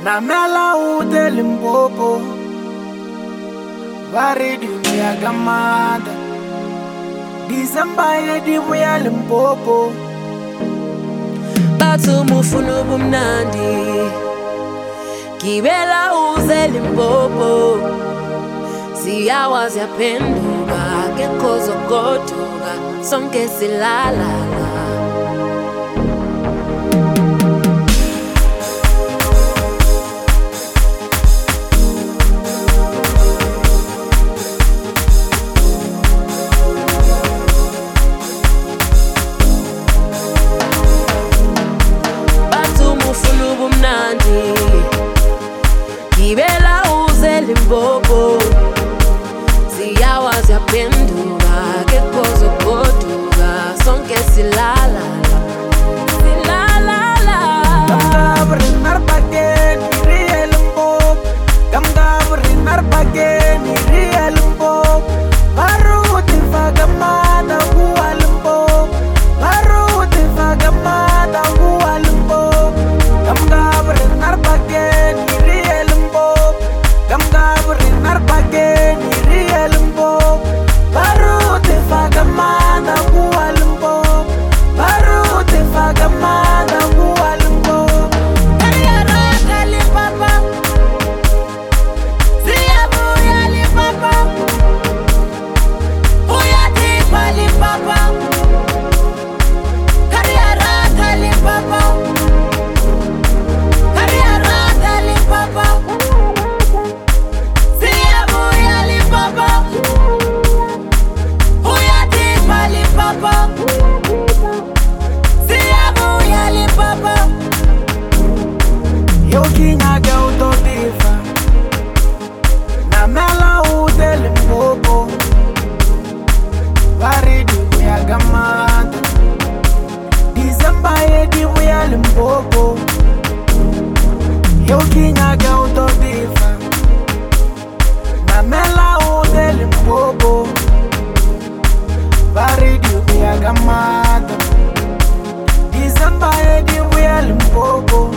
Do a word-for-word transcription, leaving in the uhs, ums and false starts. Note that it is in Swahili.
Namela ude Limpopo, vari dunia gamada. December ye di buya Limpopo. Bathu mufunu bumnandi, gibela uze Limpopo. Siyawa ziyaphenduka, akekho zogoduka, sonke silala. Gibela uze Limpopo, siyawa ziyaphenduka, akekho zogoduka, sonke silala. Silala. Kamgabri narbagen iriye Limpopo, kamgabri narbagen iriye Limpopo. Baruti fagamada huwa Limpopo, baruti fagamada huwa Limpopo. Kamgabri narbagen iriye Limpopo, kamgabri narbagen iriye Limpopo. Baruti fagamada huwa Limpopo, baruti fagamada huwa Limpopo. Kariyaraka Limpopo, siyabuya Limpopo, uyatipa Limpopo. Kariyaraka Limpopo, kariyaraka Limpopo, siyabuya Limpopo, uyatipa Limpopo, siyabuya Limpopo. Yo kinyaga utotifa, namela ude Limpopo, vari dunia gamada. December ye di buya Limpopo. Yo kinyaga utotifa, namela ude Limpopo, vari dunia gamada. December ye di buya Limpopo.